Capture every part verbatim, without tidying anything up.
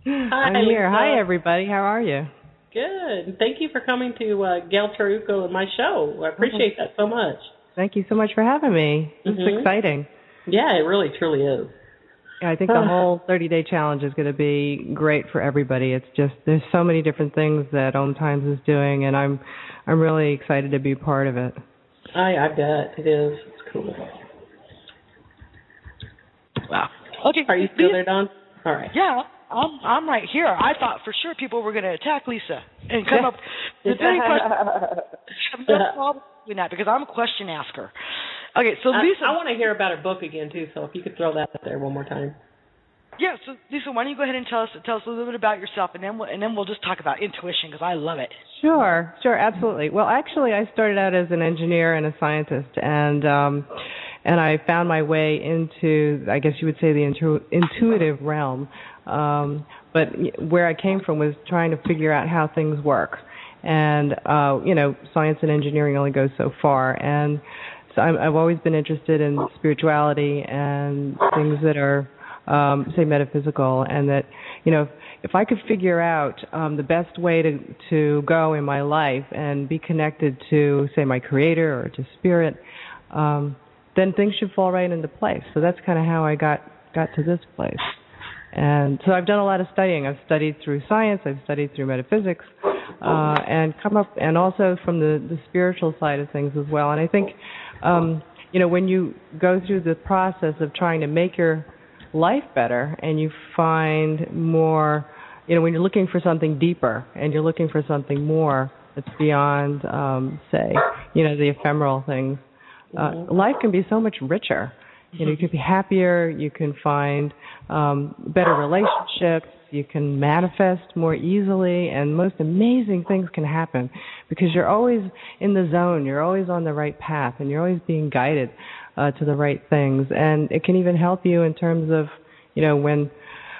Hi, I'm here. Lisa. Hi, everybody. How are you? Good. Thank you for coming to uh, Gail Taruco and my show. I appreciate that so much. Thank you so much for having me. This mm-hmm. is exciting. Yeah, it really, truly is. I think the whole thirty-day challenge is going to be great for everybody. It's just there's so many different things that Om Times is doing, and I'm I'm really excited to be part of it. I I bet it is. It's cool. Wow. Okay. Are you still there, Don? All right. Yeah, I'm I'm right here. I thought for sure people were going to attack Lisa and come up with any questions. I have no problem doing that because I'm a question asker. Okay, so Lisa, I, I want to hear about her book again too. So if you could throw that out there one more time. Yeah. So Lisa, why don't you go ahead and tell us tell us a little bit about yourself, and then we'll, and then we'll just talk about intuition because I love it. Sure. Sure. Absolutely. Well, actually, I started out as an engineer and a scientist, and um, and I found my way into, I guess you would say, the intu- intuitive realm. Um, but where I came from was trying to figure out how things work, and uh, you know, science and engineering only goes so far, and so I'm, I've always been interested in spirituality and things that are, um, say, metaphysical, and that, you know, if, if I could figure out um, the best way to to go in my life and be connected to, say, my creator or to spirit, um, then things should fall right into place. So that's kind of how I got got to this place. And so I've done a lot of studying. I've studied through science, I've studied through metaphysics, uh, and come up, and also from the, the spiritual side of things as well. And I think, um, you know, when you go through the process of trying to make your life better and you find more, you know, when you're looking for something deeper and you're looking for something more that's beyond, um, say, you know, the ephemeral things, uh, life can be so much richer. You know, you can be happier, you can find um, better relationships, you can manifest more easily, and most amazing things can happen because you're always in the zone, you're always on the right path, and you're always being guided uh, to the right things. And it can even help you in terms of, you know, when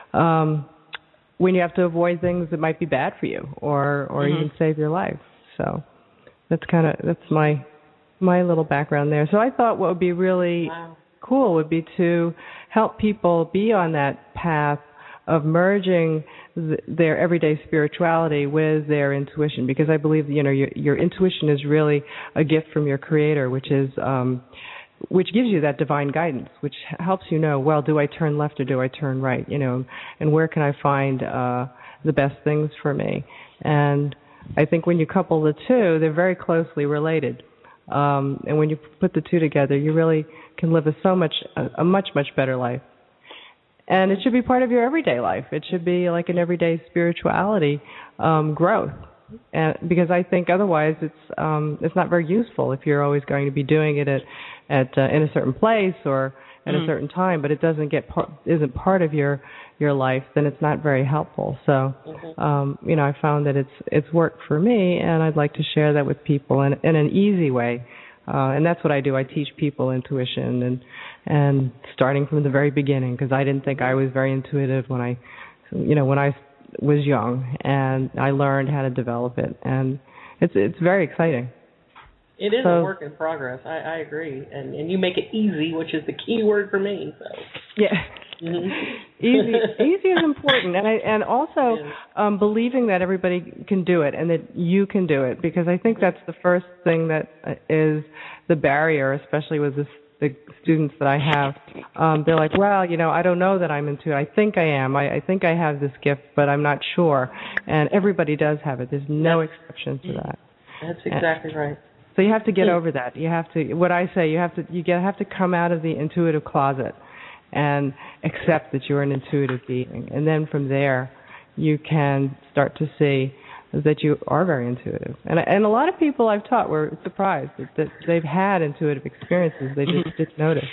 um, when you have to avoid things that might be bad for you or, or mm-hmm. even save your life. So that's kind of, that's my my little background there. So I thought what would be really... Wow. cool would be to help people be on that path of merging th- their everyday spirituality with their intuition, because I believe, you know, your, your intuition is really a gift from your creator, which is um, which gives you that divine guidance, which helps you know, well, do I turn left or do I turn right, you know, and where can I find uh, the best things for me? And I think when you couple the two, they're very closely related. Um, and when you put the two together, you really can live a so much a, a much much better life. And it should be part of your everyday life. It should be like an everyday spirituality um, growth. And because I think otherwise it's um, it's not very useful if you're always going to be doing it at at uh, in a certain place or at mm. a certain time, but it doesn't get par- isn't part of your your life, then it's not very helpful. So, mm-hmm. um, you know, I found that it's it's worked for me, and I'd like to share that with people in, in an easy way. Uh, and that's what I do. I teach people intuition, and and starting from the very beginning, because I didn't think I was very intuitive when I, you know, when I was young, and I learned how to develop it, and it's it's very exciting. It is so, a work in progress. I, I agree, and and you make it easy, which is the key word for me. So yeah. Mm-hmm. easy, easy is important, and I, and also um, believing that everybody can do it and that you can do it, because I think that's the first thing that is the barrier, especially with this, the students that I have. Um, they're like, well, you know, I don't know that I'm into it. I think I am. I, I think I have this gift, but I'm not sure. And everybody does have it. There's no exception to that. That's exactly and, right. So you have to get over that. You have to. What I say, you have to. You get, have to come out of the intuitive closet and accept that you're an intuitive being. And then from there, you can start to see that you are very intuitive. And and a lot of people I've taught were surprised that, that they've had intuitive experiences. They just didn't notice.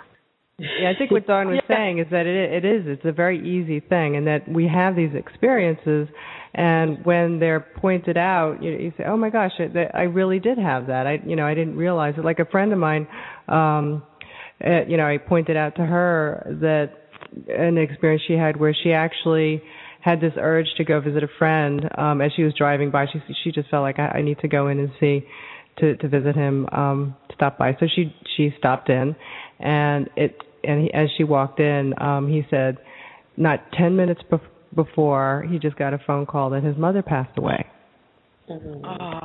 Yeah, I think what Dawn was yeah. saying is that it, it is. It's a very easy thing, and that we have these experiences, and when they're pointed out, you, you say, "Oh my gosh, I, I really did have that." I, you know, I didn't realize it. Like a friend of mine, um, uh, you know, I pointed out to her that an experience she had where she actually had this urge to go visit a friend um, as she was driving by. She she just felt like I, I need to go in and see to to visit him, um, stop by. So she she stopped in, and it. And he, as she walked in, um, he said, not ten minutes bef- before, he just got a phone call that his mother passed away. Mm-hmm. Uh,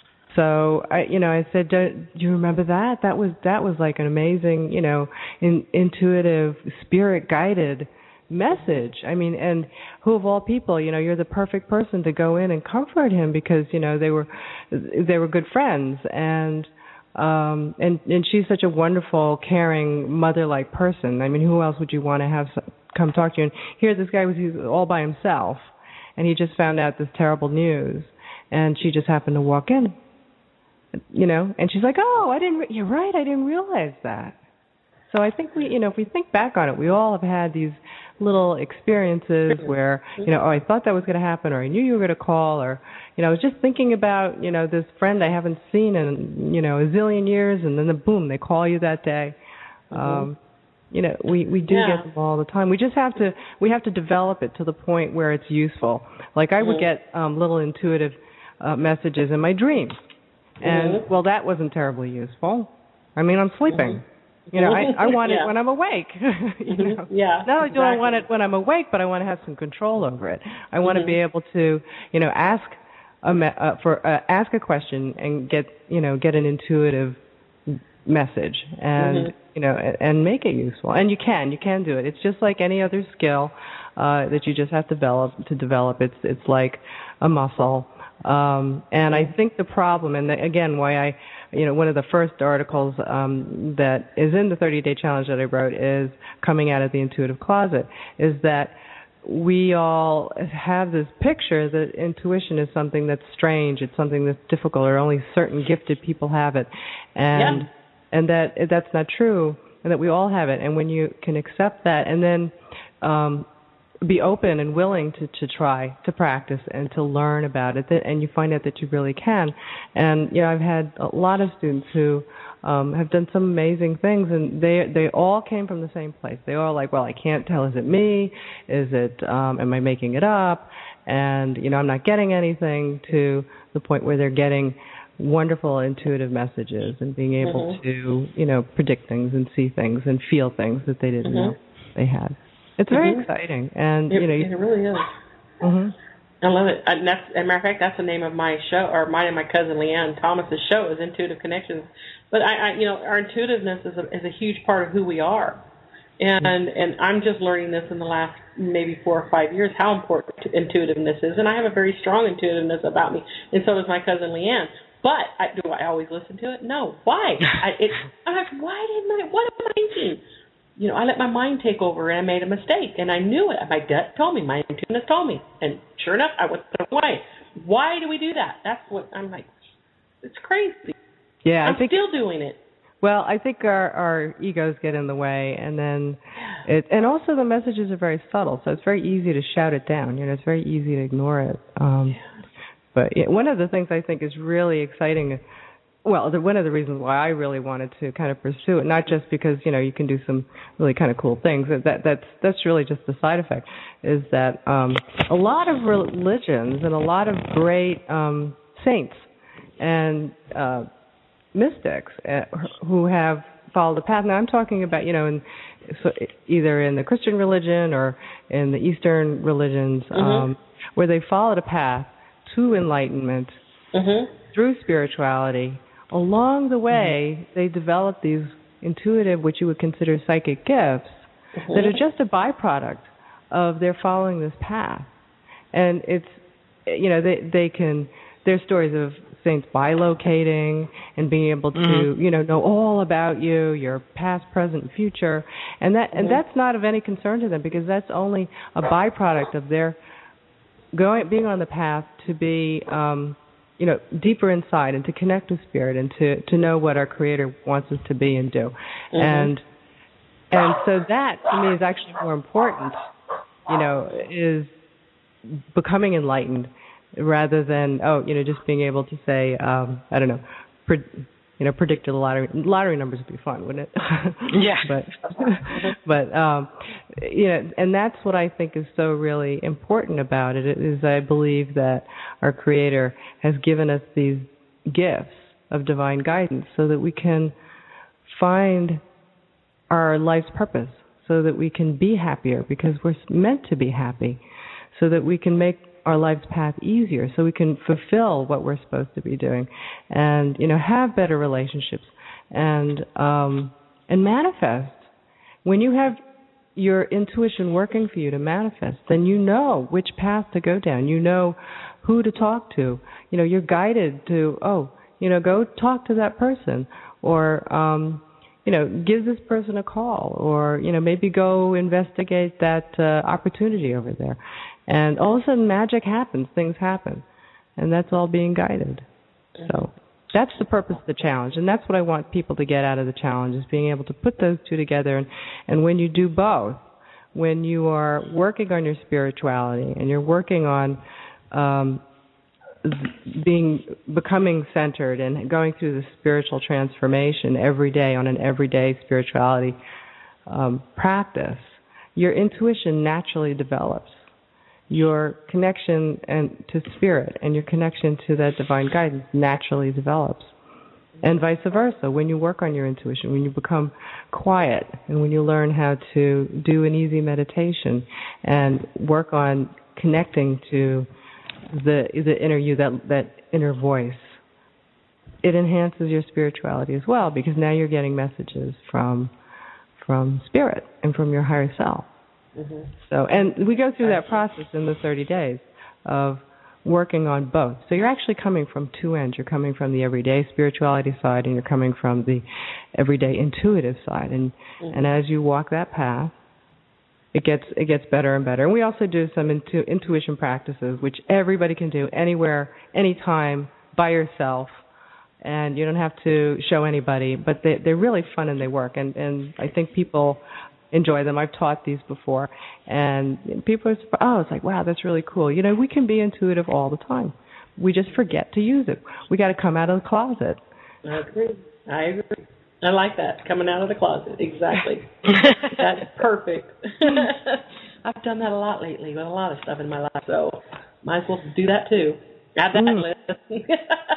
So I, you know, I said, do, do you remember that? That was that was like an amazing, you know, in, intuitive, spirit guided message. I mean, and who of all people, you know, you're the perfect person to go in and comfort him because you know they were they were good friends, and um, and and she's such a wonderful, caring, mother-like person. I mean, who else would you want to have come talk to you? And here, this guy was all by himself, and he just found out this terrible news, and she just happened to walk in. You know, and she's like, "Oh, I didn't. Re- you're right. I didn't realize that." So I think we, you know, if we think back on it, we all have had these little experiences where, you know, oh, I thought that was going to happen, or I knew you were going to call, or, you know, I was just thinking about, you know, this friend I haven't seen in, you know, a zillion years, and then the boom, they call you that day. Mm-hmm. Um, you know, we we do yeah. get them all the time. We just have to we have to develop it to the point where it's useful. Like I mm-hmm. would get um, little intuitive uh, messages in my dreams. And, mm-hmm. well, that wasn't terribly useful. I mean, I'm sleeping. Mm-hmm. You know, I, I want yeah. it when I'm awake. you know? mm-hmm. Yeah, Not only exactly. do I want it when I'm awake, but I want to have some control over it. I want mm-hmm. to be able to, you know, ask a me- uh, for uh, ask a question and get, you know, get an intuitive message and, mm-hmm. you know, and, and make it useful. And you can. You can do it. It's just like any other skill uh, that you just have to develop to develop. It's it's like a muscle. Um, and I think the problem, and the, again, why I, you know, one of the first articles um, that is in the thirty-day challenge that I wrote is Coming Out of the Intuitive Closet, is that we all have this picture that intuition is something that's strange, it's something that's difficult, or only certain gifted people have it, and yeah. and that that's not true, and that we all have it. And when you can accept that, and then um, be open and willing to, to try to practice and to learn about it, and you find out that you really can. And you know, I've had a lot of students who um, have done some amazing things, and they they all came from the same place. They all like, well, I can't tell. Is it me? Is it? Um, am I making it up? And you know, I'm not getting anything. To the point where they're getting wonderful intuitive messages and being able mm-hmm. to, you know, predict things and see things and feel things that they didn't mm-hmm. know they had. It's very mm-hmm. exciting, and it, you know, it really is. Mm-hmm. I love it. And that's, as a matter of fact, that's the name of my show, or mine and my cousin Leanne Thomas's show is Intuitive Connections. But I, I you know, our intuitiveness is a, is a huge part of who we are, and mm-hmm. and I'm just learning this in the last maybe four or five years how important intuitiveness is, and I have a very strong intuitiveness about me, and so does my cousin Leanne. But I, do I always listen to it? No. Why? I, it, I'm like, why didn't I? What am I thinking? You know, I let my mind take over, and I made a mistake, and I knew it. My gut told me, my intuitiveness told me, and sure enough, I went the wrong way. Why do we do that? That's what I'm like. It's crazy. Yeah, I'm I think, still doing it. Well, I think our, our egos get in the way, and then, it, and also the messages are very subtle, so it's very easy to shout it down. You know, it's very easy to ignore it. Um, yeah. But yeah, one of the things I think is really exciting. Well, the, one of the reasons why I really wanted to kind of pursue it, not just because, you know, you can do some really kind of cool things, that that's that's really just the side effect, is that um, a lot of religions and a lot of great um, saints and uh, mystics uh, who have followed the path. Now, I'm talking about, you know, in, so either in the Christian religion or in the Eastern religions, mm-hmm. um, where they followed a path to enlightenment mm-hmm. through spirituality. Along the way, mm-hmm. they develop these intuitive, what you would consider psychic gifts, mm-hmm. that are just a byproduct of their following this path. And it's, you know, they they can, there's stories of saints bilocating and being able to, mm-hmm. you know, know all about you, your past, present, and future. And that mm-hmm. and that's not of any concern to them, because that's only a byproduct of their going, being on the path to be, um, you know, deeper inside and to connect with spirit and to, to know what our Creator wants us to be and do. Mm-hmm. And and so that, to me, is actually more important, you know, is becoming enlightened rather than, oh, you know, just being able to say, um, I don't know, pre- you know, predicted the lottery. Lottery numbers would be fun, wouldn't it? Yeah. but, but um, you know, and that's what I think is so really important about it, is I believe that our Creator has given us these gifts of divine guidance so that we can find our life's purpose, so that we can be happier, because we're meant to be happy. so that we can make our life's path easier, so we can fulfill what we're supposed to be doing, and you know, have better relationships, and um, and manifest. When you have your intuition working for you to manifest, then you know which path to go down. You know who to talk to. You know, you're guided to, oh, you know, go talk to that person, or um, you know, give this person a call, or you know, maybe go investigate that uh, opportunity over there. And all of a sudden, magic happens. Things happen, and that's all being guided. So that's the purpose of the challenge, and that's what I want people to get out of the challenge, is being able to put those two together. And, and when you do both, when you are working on your spirituality and you're working on um, being becoming centered and going through the spiritual transformation every day on an everyday spirituality um, practice, your intuition naturally develops. Your connection and to spirit and your connection to that divine guidance naturally develops. And vice versa, when you work on your intuition, when you become quiet, and when you learn how to do an easy meditation and work on connecting to the the inner you, that that inner voice, it enhances your spirituality as well, because now you're getting messages from from spirit and from your higher self. Mm-hmm. So, and we go through that process in the thirty days of working on both. So you're actually coming from two ends. You're coming from the everyday spirituality side, and you're coming from the everyday intuitive side. And mm-hmm. and as you walk that path, it gets it gets better and better. And we also do some intu- intuition practices, which everybody can do anywhere, anytime, by yourself. And you don't have to show anybody, but they, they're really fun and they work. And, and I think people enjoy them. I've taught these before, and people are, oh, it's like, wow, that's really cool. You know, we can be intuitive all the time. We just forget to use it. We got to come out of the closet. I agree. I agree. I like that, coming out of the closet. Exactly. That's perfect. I've done that a lot lately with a lot of stuff in my life, so might as well do that too. Add that mm. list.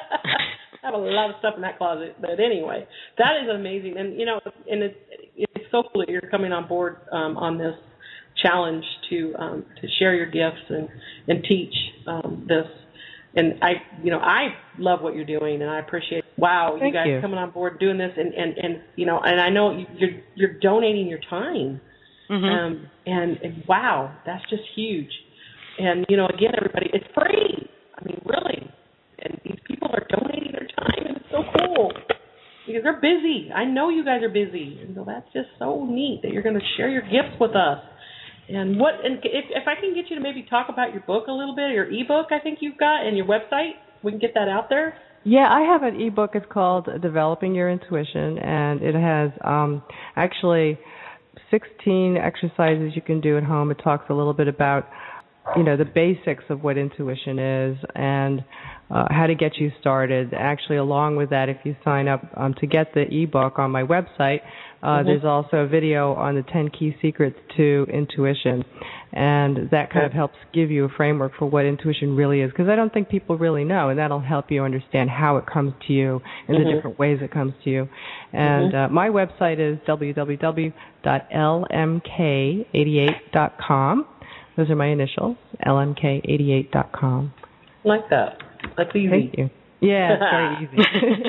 I have a lot of stuff in that closet, but anyway, that is amazing. And you know, and it's it's so cool that you're coming on board um, on this challenge to um, to share your gifts and and teach um, this. And I, you know, I love what you're doing, and I appreciate. Wow, Thank you guys you. coming on board doing this, and, and, and you know, and I know you're you're donating your time, mm-hmm. um, and, and wow, that's just huge. And you know, again, everybody, it's free. I mean, really. And these people are donating their time, and it's so cool because they're busy. I know you guys are busy, and so that's just so neat that you're going to share your gifts with us. And what? And if, if I can get you to maybe talk about your book a little bit, your ebook, I think you've got, and your website, we can get that out there. Yeah, I have an ebook. It's called Developing Your Intuition, and it has um, actually sixteen exercises you can do at home. It talks a little bit about, you know, the basics of what intuition is and uh, how to get you started. Actually, along with that, if you sign up um, to get the ebook on my website, uh, mm-hmm. there's also a video on the ten key secrets to intuition, and that kind of helps give you a framework for what intuition really is, because I don't think people really know, and that'll help you understand how it comes to you and mm-hmm. the different ways it comes to you. And mm-hmm. uh, my website is w w w dot l m k eighty-eight dot com. Those are my initials, l m k eighty-eight dot com. Like that. That's easy. Thank you. Yeah, it's very easy.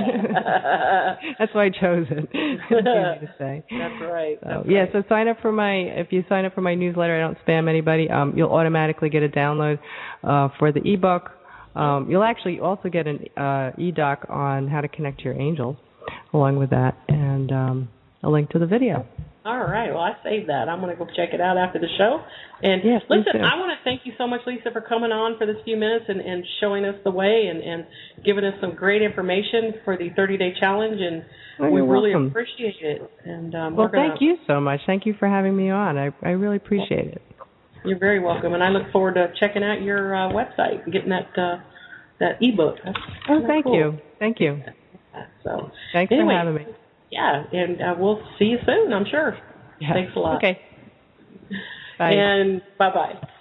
That's why I chose it. It's easy to say. That's right. So, That's yeah, right. so sign up for my, if you sign up for my newsletter, I don't spam anybody, um, you'll automatically get a download uh, for the ebook. Um, you'll actually also get an uh, e-doc on how to connect to your angels along with that, and um, a link to the video. All right. Well, I saved that. I'm going to go check it out after the show. And yes, listen, I want to thank you so much, Lisa, for coming on for this few minutes and, and showing us the way and, and giving us some great information for the thirty-day challenge. And oh, we really welcome. appreciate it. And um, well, we're gonna, thank you so much. Thank you for having me on. I, I really appreciate it. You're very welcome. And I look forward to checking out your uh, website and getting that uh, that ebook. That's, oh, that's thank cool. you. Thank you. So Thanks anyway, for having me. Yeah, and uh, we'll see you soon, I'm sure. Yeah. Thanks a lot. Okay. Bye. And bye-bye.